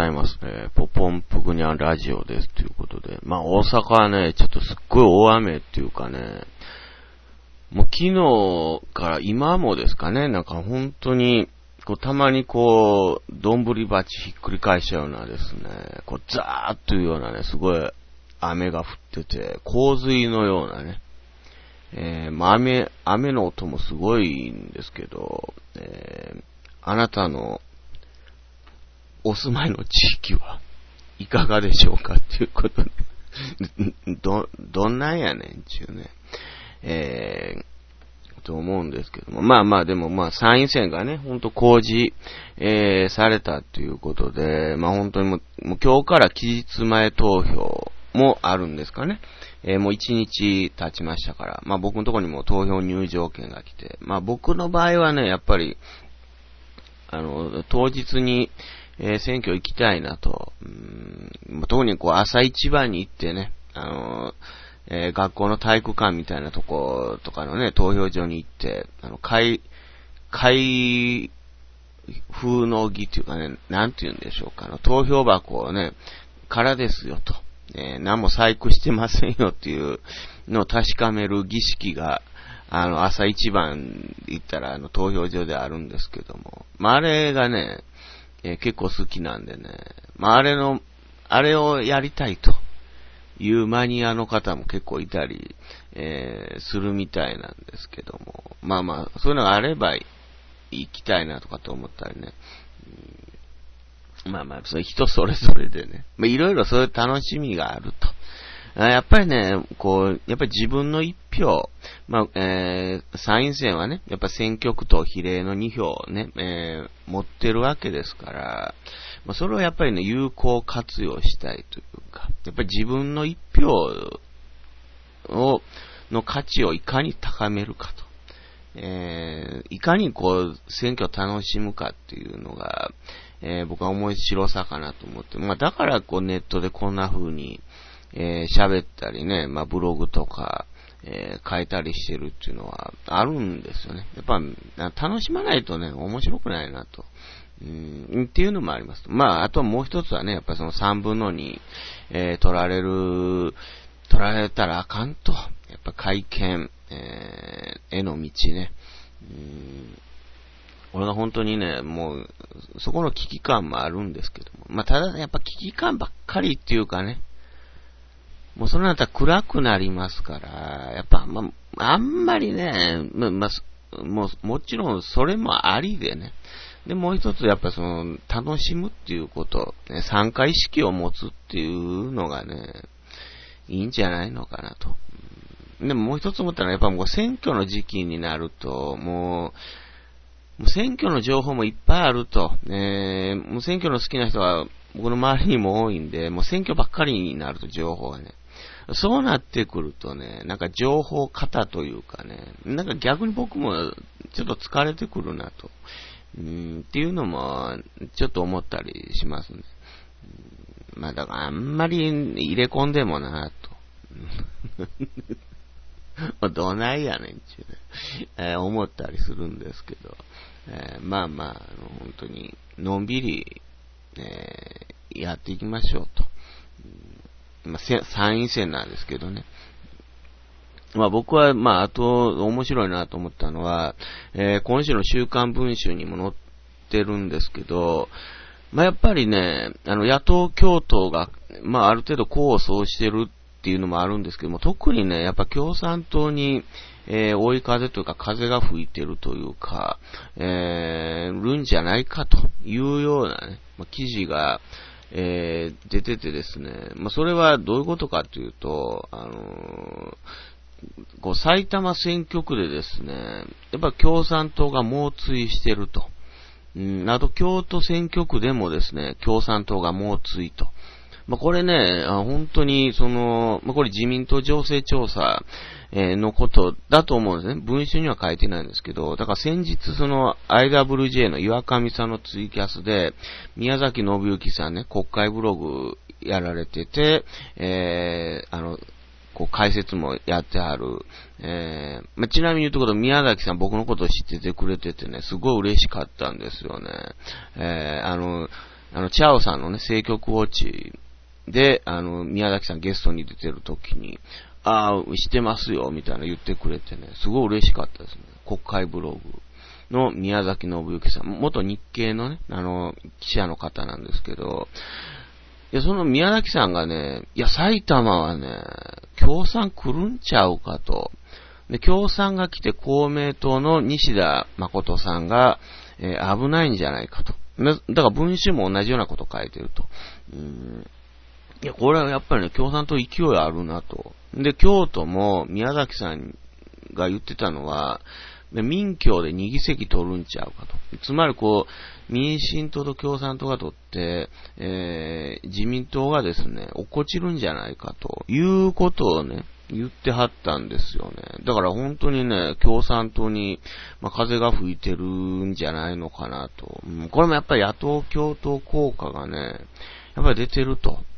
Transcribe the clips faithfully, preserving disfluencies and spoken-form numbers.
ざいます。えー、ポポンプグニャンラジオですということで。まあ大阪はね、ちょっとすっごい大雨っていうかね、もう昨日から今もですかね、なんか本当に、こうたまにこう、どんぶり鉢ひっくり返したようなですね、こうザーッというようなね、すごい雨が降ってて、洪水のようなね、えー、まあ雨、雨の音もすごいんですけど、えー、あなたのお住まいの地域はいかがでしょうかっていうことで、ど、どんなんやねんちゅうね、えー、と思うんですけども、まあまあでもまあ参院選がね、ほんと公示、えー、されたということで、まあ本当にもう、もう今日から期日前投票もあるんですかね。えー、もう一日経ちましたから、まあ僕のところにも投票入場券が来て、まあ僕の場合はね、やっぱり、あの、当日に、えー、選挙行きたいなと、うーん、特にこう朝一番に行ってね、あの、えー、学校の体育館みたいなとことかのね、投票所に行って、あの、開、開封の儀っていうかね、なんて言うんでしょうか、あの、投票箱をね、空ですよと、えー、何も細工してませんよっていうのを確かめる儀式が、あの、朝一番行ったら、あの、投票所であるんですけども、まあ、あれがね、えー、結構好きなんでね、まあ、あれの、あれをやりたいというマニアの方も結構いたり、えー、するみたいなんですけども、まあまあ、そういうのがあれば行きたいなとかと思ったりね、うん、まあまあ、それ人それぞれでね、まあ、いろいろそういう楽しみがあると。やっぱりね、こう、やっぱり自分の一票、まあ、えー、参院選はね、やっぱ選挙区と比例の二票をね、えー、持ってるわけですから、まあ、それをやっぱりね、有効活用したいというか、やっぱり自分の一票を、の価値をいかに高めるかと。えー、いかにこう、選挙を楽しむかっていうのが、えー、僕は面白さかなと思って、まあ、だからこう、ネットでこんな風に、えー、喋ったりね、まあ、ブログとか、えー、書いたりしてるっていうのはあるんですよね。やっぱ、楽しまないとね、面白くないなと。うん、っていうのもあります。まあ、あとはもう一つはね、やっぱりその三分の二、えー、取られる、取られたらあかんと。やっぱ改憲、えー、への道ね。うん俺が本当にね、もう、そこの危機感もあるんですけども。まあ、ただやっぱ危機感ばっかりっていうかね、もうそれだったら暗くなりますから、やっぱ、まあ、あんまりね、ま、まあ、もう、もちろんそれもありでね。で、もう一つやっぱその、楽しむっていうこと、ね、参加意識を持つっていうのがね、いいんじゃないのかなと。でももう一つ思ったのは、やっぱもう選挙の時期になると、もう、もう選挙の情報もいっぱいあると。ね、もう選挙の好きな人は僕の周りにも多いんで、もう選挙ばっかりになると情報がね。そうなってくるとね、なんか情報型というかね、なんか逆に僕もちょっと疲れてくるなと。うんっていうのもちょっと思ったりしますね。まあだからあんまり入れ込んでもなと。どないやねんちゅうね、えー、思ったりするんですけど、えー、まあまあ、あの本当にのんびり、えー、やっていきましょうと。まあ、参院選なんですけどね。まあ僕は、まああと面白いなと思ったのは、えー、今週の週刊文春にも載ってるんですけど、まあやっぱりね、あの野党共闘が、まあある程度功を奏してるっていうのもあるんですけども、特にね、やっぱ共産党に、えー、追い風というか風が吹いてるというか、えー、るんじゃないかというようなね、まあ、記事が、えー、出ててですね、まあ、それはどういうことかというと、あのー、こう埼玉選挙区でですね、やっぱ共産党が猛追してると。うん、あと京都選挙区でもですね、共産党が猛追と。まあ、これね、あ本当にその、まあ、これ自民党情勢調査、えー、のことだと思うんですね。文春には書いてないんですけど、だから先日その アイダブリュージェー の岩上さんのツイキャスで、宮崎信之さんね、国会ブログやられてて、えー、あの、こう解説もやってある。えーまあ、ちなみに言うところ、宮崎さん僕のことを知っててくれててね、すごい嬉しかったんですよね。えー、あの、 あの、チャオさんのね、政局ウォッチで、あの、宮崎さんゲストに出てる時に、ああ、知ってますよ、みたいな言ってくれてね、すごい嬉しかったですね。国会ブログの宮崎信之さん、元日経のね、あの、記者の方なんですけど、いや、その宮崎さんがね、いや、埼玉はね、共産来るんちゃうかと。で、共産が来て公明党の西田誠さんが、えー、危ないんじゃないかと。だから文春も同じようなこと書いてると。うーん、いや、これはやっぱりね、共産党勢いあるなと。で、京都も宮崎さんが言ってたのは、民協でに議席取るんちゃうかと。つまりこう、民進党と共産党が取って、えー、自民党がですね、落っこちるんじゃないかということをね、言ってはったんですよね。だから本当にね、共産党に、まあ、風が吹いてるんじゃないのかなと。うん、これもやっぱり野党共闘効果がね、やっぱり出てると。うん、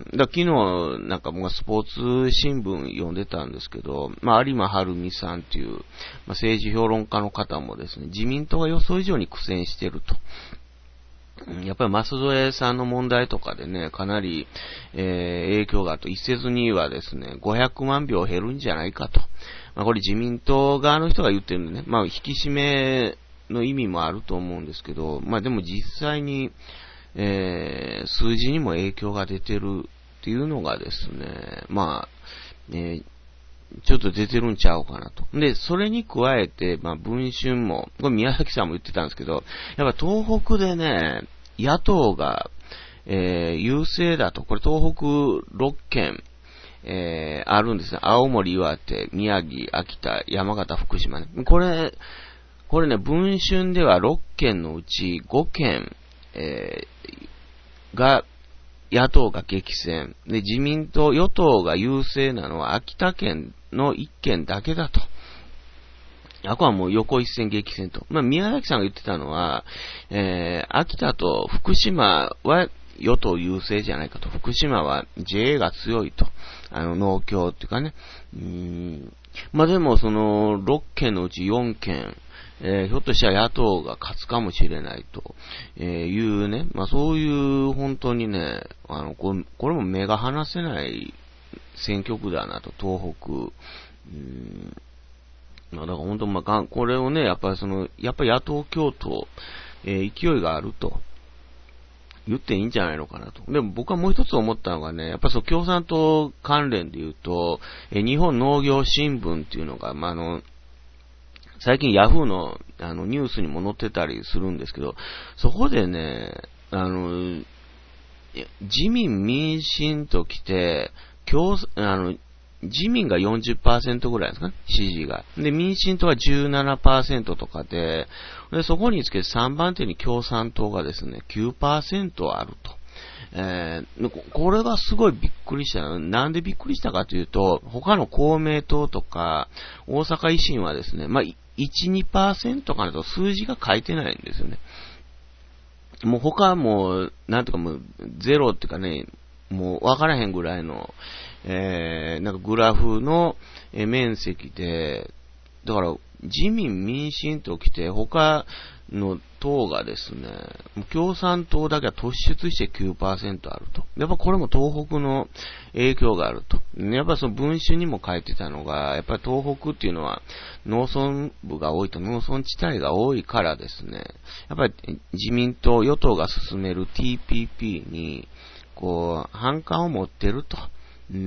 だ昨日なんかもうスポーツ新聞読んでたんですけど、まあ有馬晴美さんっていう、まあ、政治評論家の方もですね、自民党が予想以上に苦戦してると。やっぱり舛添さんの問題とかでね、かなり、えー、影響があると、一説にはですね、ごひゃくまんひょう減るんじゃないかと。まあこれ自民党側の人が言ってるんでね、まあ引き締めの意味もあると思うんですけど、まあでも実際に、えー、数字にも影響が出てるっていうのがですね、まあ、えー、ちょっと出てるんちゃうかなと。で、それに加えて、まあ、文春も、これ宮崎さんも言ってたんですけど、やっぱ東北でね、野党が、えー、優勢だと。これ東北ろっけん、えー、あるんですね。青森、岩手、宮城、秋田、山形、福島ね。これ、これね、文春ではろっけんのうちごけん、えー、が、野党が激戦。で、自民党、与党が優勢なのは秋田県のいっけんだけだと。あとはもう横一線激戦と。まあ、宮崎さんが言ってたのは、えー、秋田と福島は与党優勢じゃないかと。福島は ジェーエー が強いと。あの、農協っていうかね。うーん。まあ、でもそのろっけんのうちよんけん、えー、ひょっとしたら野党が勝つかもしれないと、えー、いうね、まあそういう本当にね、あの、これ、これも目が離せない選挙区だなと、東北。うーん、まあだから本当、まあ、これをね、やっぱりその、やっぱり野党共闘、えー、勢いがあると。言っていいんじゃないのかなと。でも僕はもう一つ思ったのがね、やっぱそう共産党関連で言うと、え日本農業新聞っていうのが、まあ、あの、最近ヤフーのあのニュースにも載ってたりするんですけど、そこでね、あの、自民民進と来て、共あの自民が よんじゅっパーセント ぐらいですかね、支持が。で、民進党は じゅうななパーセント とかで、で、そこにつけてさんばん手に共産党がですね、きゅうパーセント あると。えー、これがすごいびっくりした。なんでびっくりしたかというと、他の公明党とか、大阪維新はですね、まあ、いち、にパーセント かなと数字が書いてないんですよね。もう他はもう、なんとかもう、ゼロっていうかね、もう分からへんぐらいの、えー、なんかグラフの面積で、だから自民民進ときて他の党がですね、共産党だけは突出して きゅうパーセント あると。やっぱこれも東北の影響があると。やっぱその文春にも書いてたのが、やっぱり東北っていうのは農村部が多いと、農村地帯が多いからですね、やっぱり自民党、与党が進める ティーピーピー に、こう、反感を持ってると。うん、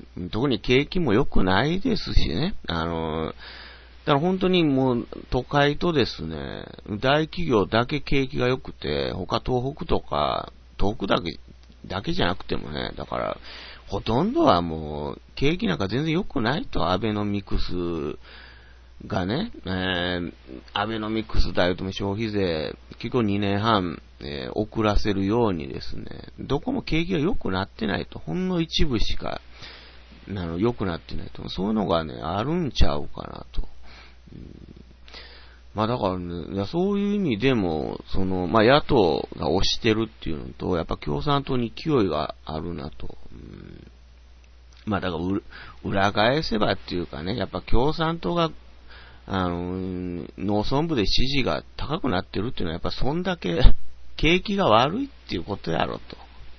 特に景気も良くないですしね。あの、だから本当にもう都会とですね、大企業だけ景気が良くて、他東北とか、東北だけ、だけじゃなくてもね、だから、ほとんどはもう、景気なんか全然良くないと、アベノミクスがね、えー、アベノミクスだよとも消費税、結構にねんはん、えー、遅らせるようにですね、どこも景気が良くなってないと、ほんの一部しか、あの、良くなってないと、そういうのがね、あるんちゃうかなと。うん、まあだからね、そういう意味でも、その、まあ野党が推してるっていうのと、やっぱ共産党に勢いがあるなと。うん、まあだから裏返せばっていうかね、やっぱ共産党が、あの、農村部で支持が高くなってるっていうのは、やっぱそんだけ景気が悪いっていうことやろと。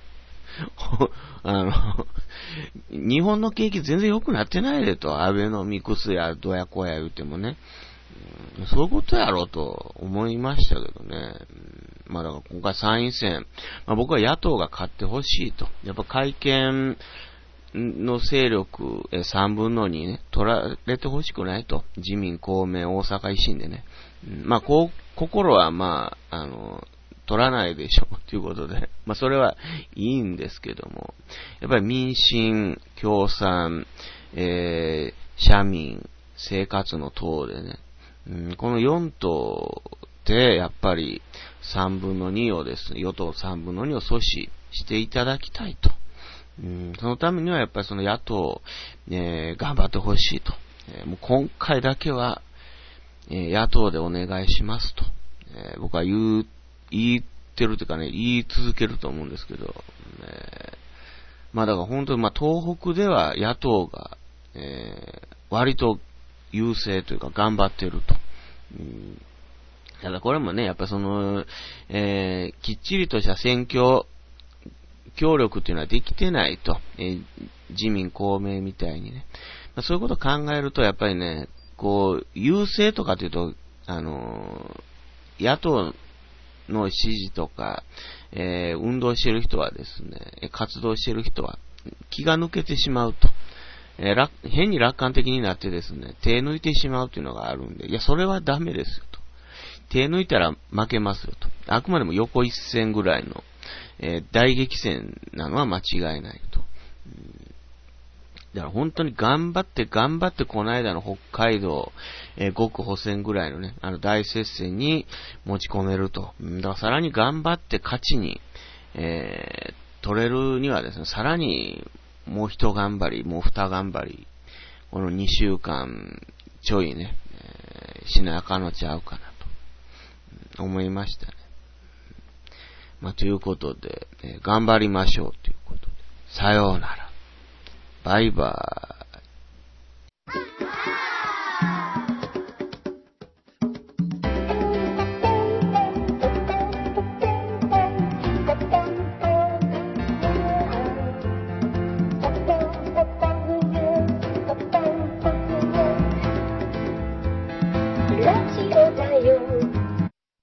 あの、日本の景気全然良くなってないでと。アベノミクスやどやこや言うてもね。うん、そういうことやろと思いましたけどね。うん、まあだから今回参院選、まあ僕は野党が勝ってほしいと。やっぱ改憲の勢力さんぶんのにね、取られてほしくないと。自民、公明、大阪維新でね。うん、まあこう、心はまあ、あの、取らないでしょうということで、まあそれはいいんですけども、やっぱり民進、共産、えー、社民、生活の党でね、うん、このよん党でやっぱりさんぶんのにをですね、与党さんぶんのにを阻止していただきたいと。うん、そのためにはやっぱりその野党、えー、頑張ってほしいと。えー、もう今回だけは、えー、野党でお願いしますと。えー、僕は言う、言ってるというかね、言い続けると思うんですけど、えー、まあだから本当にまあ東北では野党が、えー、割と優勢というか頑張ってると。うん、ただこれもね、やっぱその、えー、きっちりとした選挙協力っていうのはできてないと。えー、自民公明みたいにね。まあ、そういうことを考えると、やっぱりね、こう、優勢とかというと、あのー、野党の支持とか、えー、運動している人はですね、活動している人は気が抜けてしまうと。えー、楽変に楽観的になってですね、手抜いてしまうというのがあるんで、いや、それはダメですよと。手抜いたら負けますよと。あくまでも横一線ぐらいの、えー、大激戦なのは間違いないと。うん、だから本当に頑張って頑張ってこの間の北海道、えー、ごく補選ぐらいのね、あの大接戦に持ち込めると。うん、だからさらに頑張って勝ちに、えー、取れるにはですね、さらにもう一頑張り、もう二頑張り、このにしゅうかんちょいね、えー、しなあかんのちゃうかなと、うん、思いましたね。まあ、ということで、えー、頑張りましょうということで、さようなら。バイバーイ。